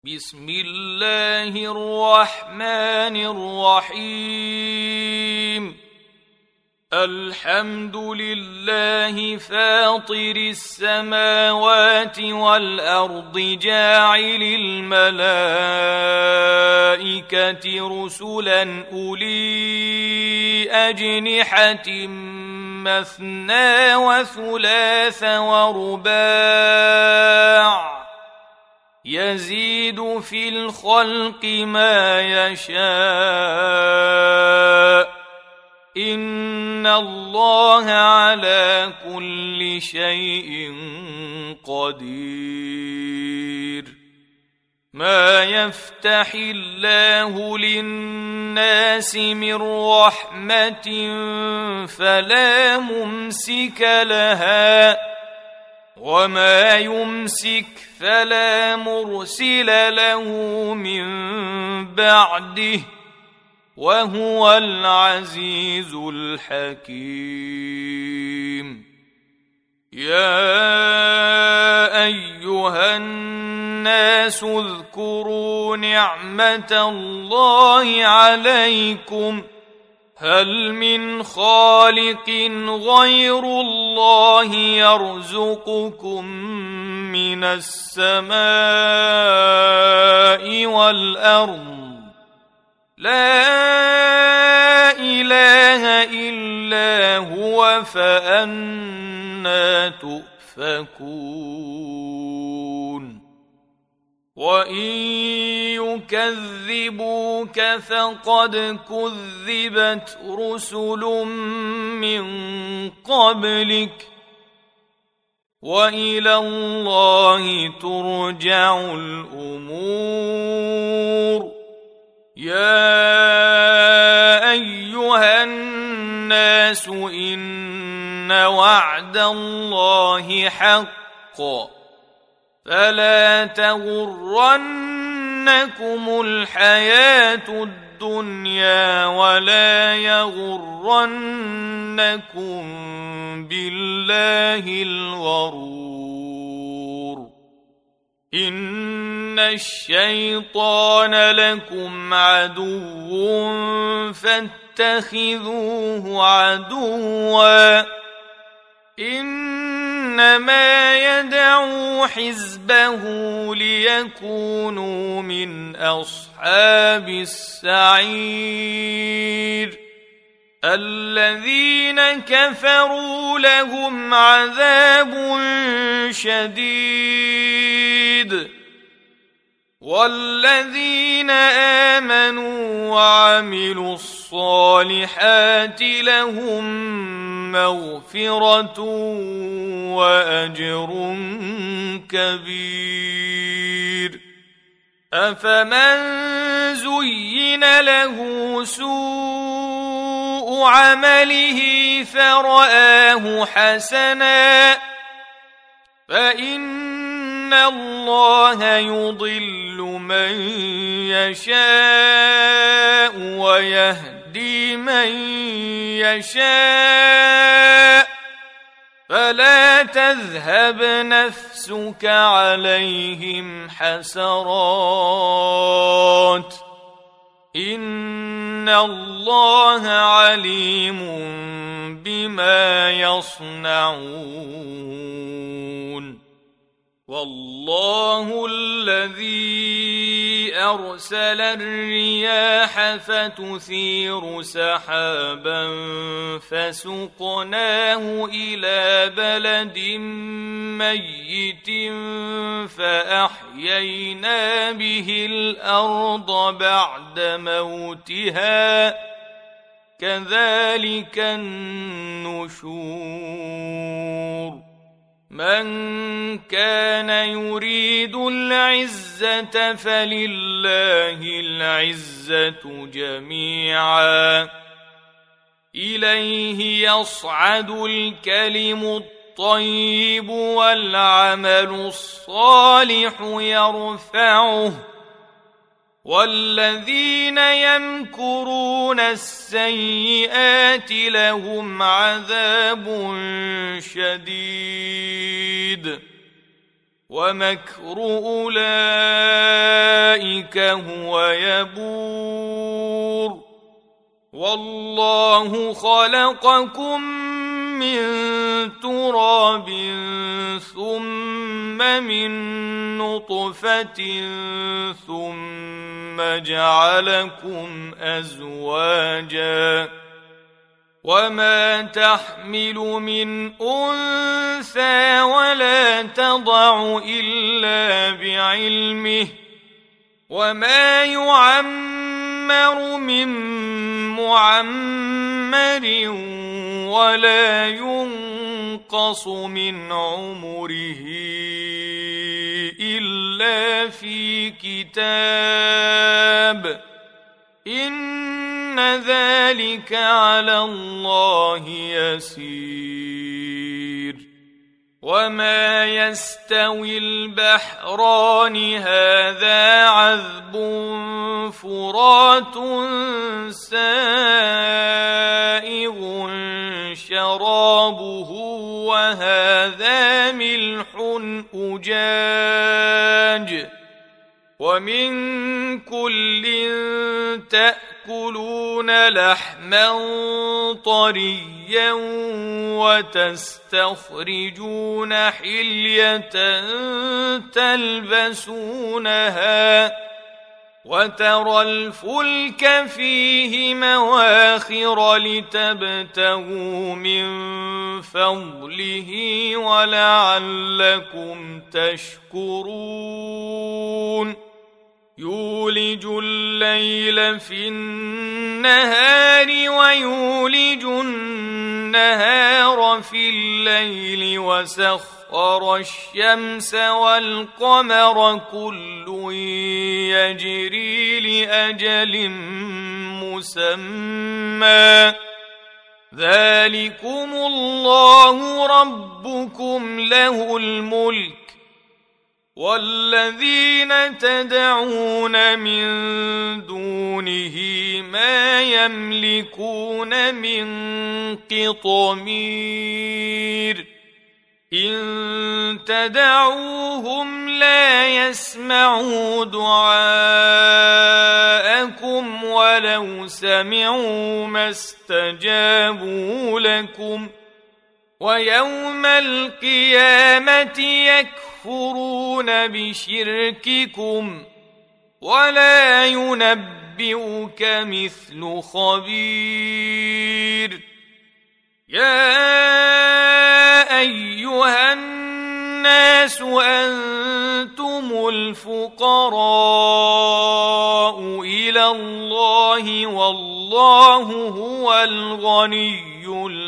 بسم الله الرحمن الرحيم. الحمد لله فاطر السماوات والأرض جاعل الملائكة رسلا أولي أجنحة مثنى وثلاث ورباع يزيد في الخلق ما يشاء إن الله على كل شيء قدير. ما يفتح الله للناس من رحمة فلا ممسك لها وما يمسك فلا مرسل له من بعده وهو العزيز الحكيم. يا أيها الناس اذكروا نعمة الله عليكم هل من خالق غير الله يرزقكم من السماء والأرض لا إله إلا هو فأنى تؤفكون. وإن يكذبوك فقد كذبت رسل من قبلك وإلى الله ترجع الأمور. يا أيها الناس إن وعد الله حق فلا تغرنكم الحياة الدنيا ولا يغرنكم بالله الغرور. إن الشيطان لكم عدو فاتخذوه عدوا إنما يدعو حزبه ليكونوا من أصحاب السعير. الذين كفروا لهم عذاب شديد والذين آمنوا وعملوا الصالحات لهم مغفرة وأجر كبير. أفمن زين له سوء عمله فرآه حسنا فإن الله يضل من يشاء ويهدي من يشاء فلا تذهب نفسك عليهم حسرات إن الله عليم بما يصنعون. والله الذي أرسل الرياح فتثير سحابا فسقناه إلى بلد ميت فأحيينا به الأرض بعد موتها كذلك النشور. من كان يريد العزة فلله العزة جميعا إليه يصعد الكلم الطيب والعمل الصالح يرفعه والذين يمكرون السيئات لهم عذاب شديد ومكر أولئك كهو يبور والله خلقكم من تراب ثم من نطفة ثم جعلكم أزواجا وما تحمل من أنثى ولا تضع إلا بعلمه وما يعمر من معمر ولا ينقص من عمره إلا في كتاب إن ذلك على الله يسير وما يستوي البحران هذا عذب فرات سائغ شرابه وهذا ملح أجاج ومن كل تأكلون لحما طريا وتستخرجون حلية تلبسونها وترى الفلك فيه مواخر لتبتغوا من فضله ولعلكم تشكرون يولج الليل في النهار ويولج النهار في الليل وسخر الشمس والقمر كل يجري لأجل مسمى ذلكم الله ربكم له الملك والذين تدعون من دونه ما يملكون من قطمير إن تدعوهم لا يسمعوا دعاءكم ولو سمعوا ما استجابوا لكم ويوم القيامة يكفرون بشرككم ولا ينبئك مثل خبير يا أيها الناس أنتم الفقراء إلى الله والله هو الغني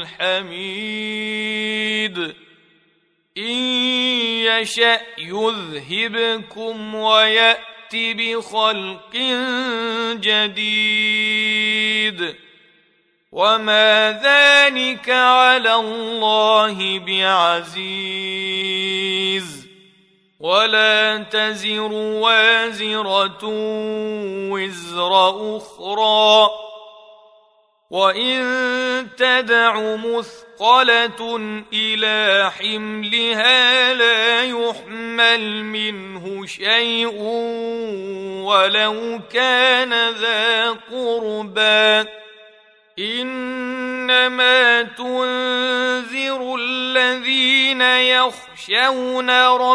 الحميد إن يشأ يذهبكم ويأت بخلق جديد وما ذلك على الله بعزيز ولا تزر وازرة وزر أخرى وإن تدع مثقلة إلى حملها لا يحمل منه شيء ولو كان ذا قربى إنما تنذر الذين يخشون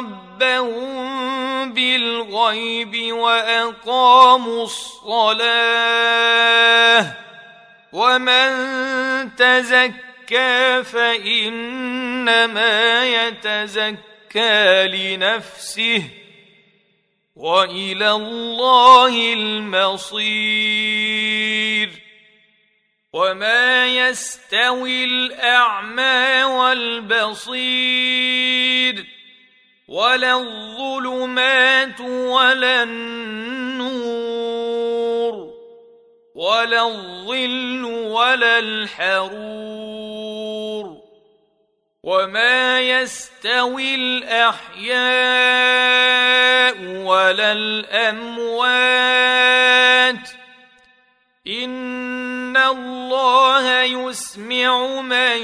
ربهم بالغيب وأقاموا الصلاة ومن تزكى فإنما يتزكى لنفسه وإلى الله المصير وما يستوي الأعمى والبصير ولا الظلمات ولا النور ولا الظل ولا الحرور وما يستوي الأحياء ولا الأموات إن الله يسمع من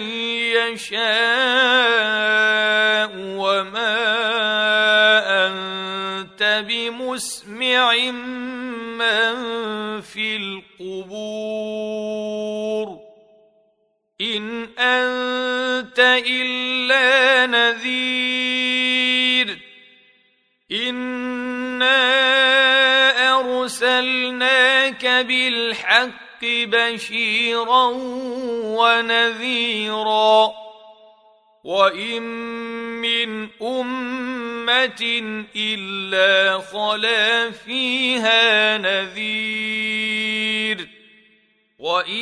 يشاء وما أنت أنت بمسمع من في القبور إن أنت إلا نذير إنا أرسلناك بالحق بشيرا ونذيرا وإن من أمة إلا خلا فيها نذير وإن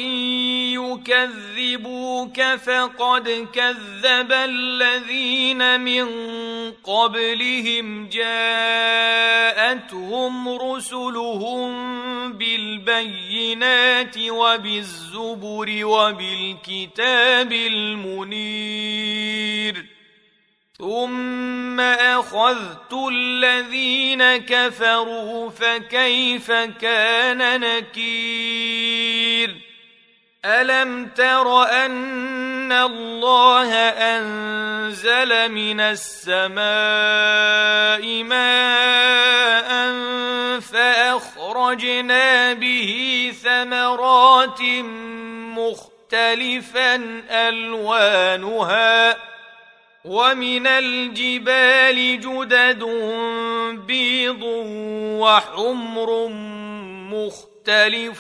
يكذبوك فقد كذب الذين من قبلهم جاءتهم رسلهم بالبينات وبالزبر وبالكتاب المنير ثم أخذت الذين كفروا فكيف كان نكير ألم تر أن الله أنزل من السماء ماء فأخرجنا به ثمرات مختلفا ألوانها ومن الجبال جدد بيض وحمر مختلف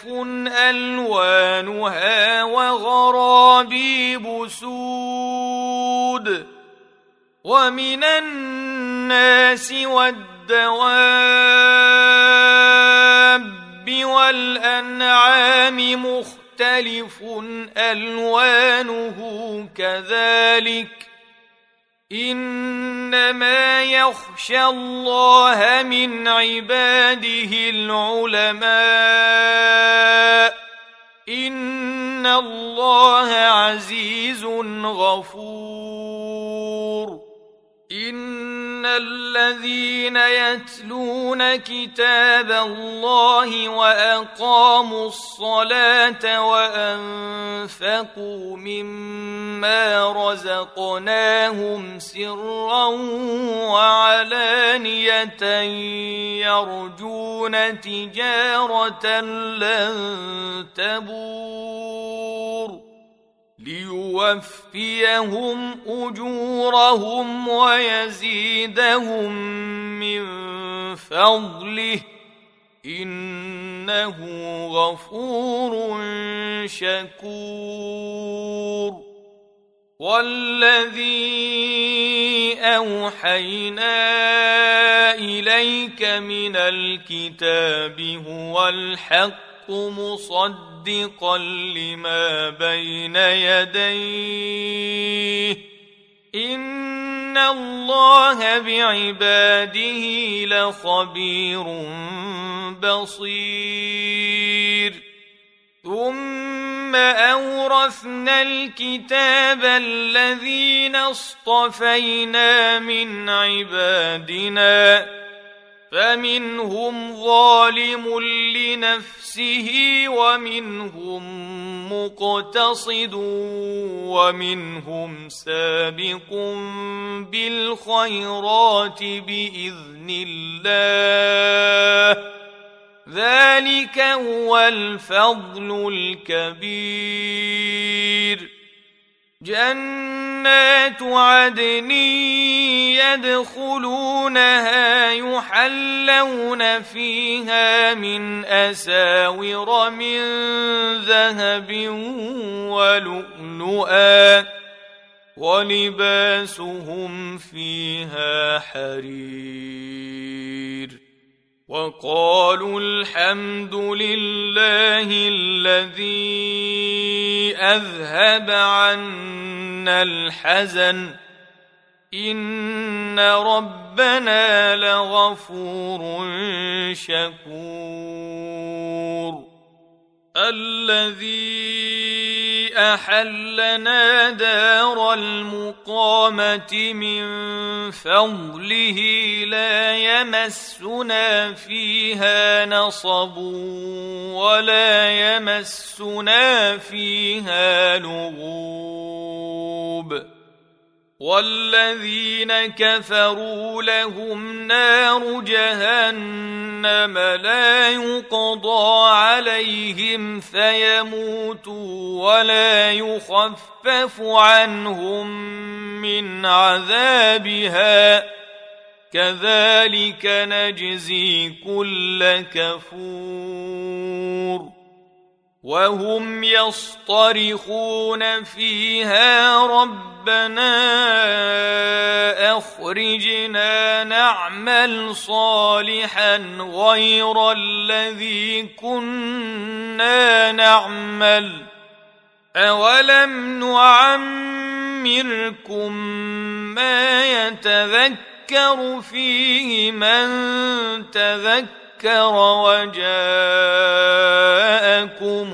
ألوانها وغرابيب سود ومن الناس والدواب والأنعام مختلف ألوانه كذلك إنما يخشى الله من عباده العلماء إن الله عزيز غفور إن الذين يتلون كتاب الله وأقاموا الصلاة وأنفقوا مما رزقناهم سرا وعلانية يرجون تجارة لن تبور ليوفيهم أجورهم ويزيدهم من فضله إنه غفور شكور والذي أوحينا إليك من الكتاب هو الحق مصدقا لما بين يديه إن الله بعباده لخبير بصير ثم أورثنا الكتاب الذين اصطفينا من عبادنا فمنهم ظالم لنفسه ومنهم مقتصد ومنهم سابق بالخيرات بإذن الله ذلك هو الفضل الكبير جنات عدن يدخلونها يحلون فيها من أساور من ذهب ولؤلؤا ولباسهم فيها حرير وقالوا الحمد لله الذي أذهب عنا الحزن إن ربنا لغفور شكور الذي أحلنا دار المقامة من فضله لا يمسنا فيها نصب ولا يمسنا فيها لغوب والذين كفروا لهم نار جهنم لا يقضى عليهم فيموتوا ولا يخفف عنهم من عذابها كذلك نجزي كل كفور وهم يصطرخون فيها ربنا أخرجنا نعمل صالحا غير الذي كنا نعمل أولم نعمركم ما يتذكر فيه من تذكر وجاءكم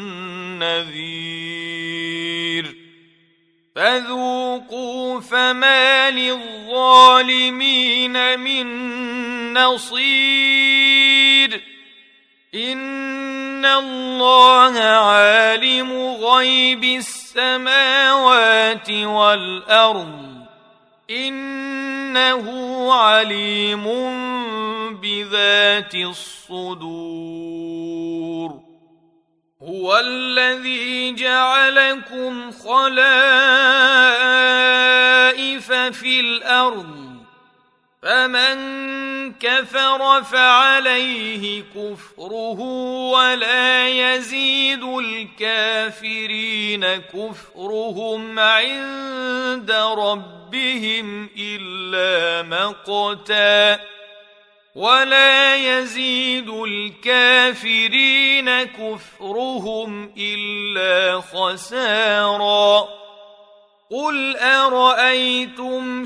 النذير فذوقوا فما للظالمين من نصير إن الله عالم غيب السماوات والأرض إنه عليم بذات الصدور هو الذي جعلكم خلائف في الأرض فمن كفر فعليه كفره ولا يزيد الكافرين كفرهم عند ربهم إلا مقتا ولا يزيد الكافرين كفرهم إلا خسارا قل أرأيتم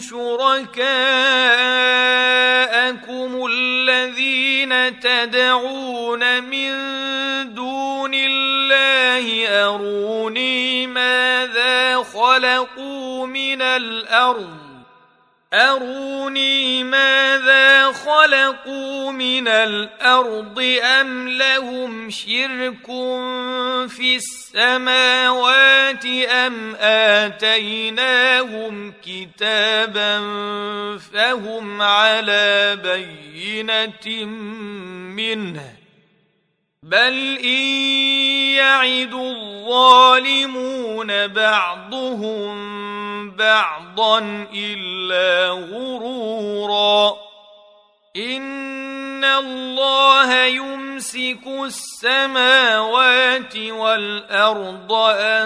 شركاءكم الذين تدعون من دون الله أروني ماذا خلقوا من الأرض أم لهم شرك في السماوات أم آتيناهم كتابا فهم على بينة منه بل إن يعد الظالمون بعضهم بعضا إلا غرورا إن الله يمسك السماوات والأرض أن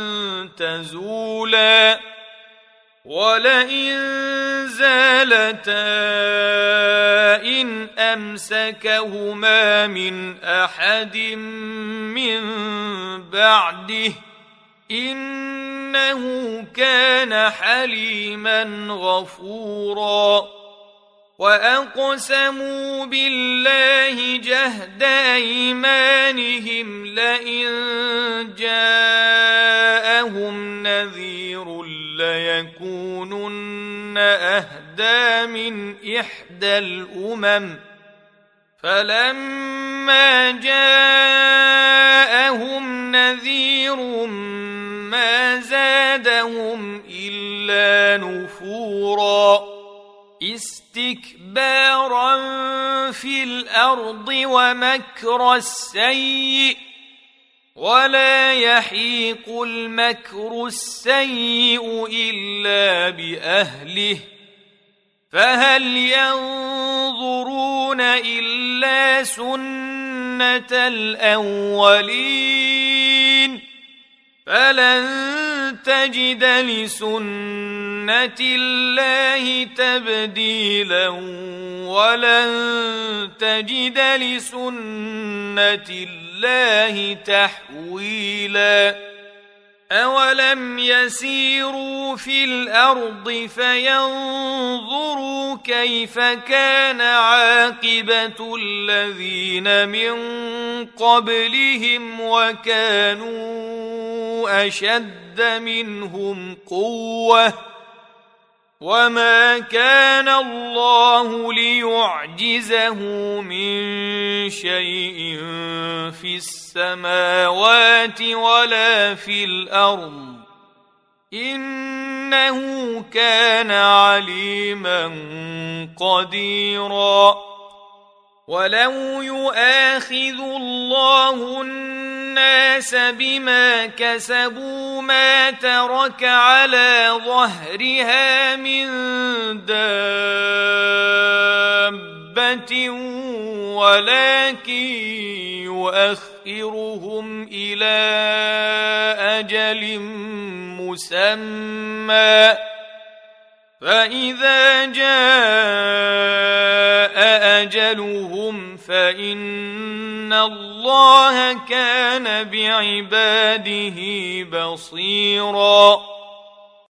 تزولا ولئن زالتا إن أمسكهما من أحد من بعده إنه كان حليما غفورا وأقسموا بالله جهد أيمانهم لئن جاءهم نذير ليكونن أهدى من إحدى الأمم فلما جاءهم نذير ما زادهم إلا نفورا استكبارا في الأرض ومكر السيء ولا يحيق المكر السيء إلا بأهله فهل ينظرون إلا سنة الأولين فلن تجد لسنة الله تبديلا ولن تجد لسنة الله تحويلا أولم يسيروا في الأرض فينظروا كيف كان عاقبة الذين من قبلهم وكانوا أشد منهم قوة وما كان الله ليعجزه من شيء في السماوات ولا في الأرض إنه كان عليما قديرا ولو يؤاخذ الله الناس بما كسبوا ما ترك على ظهرها من دابة ولكن يؤخرهم إلى أجل مسمى فإذا جاء أجلهم فإن الله كان بعباده بصيراً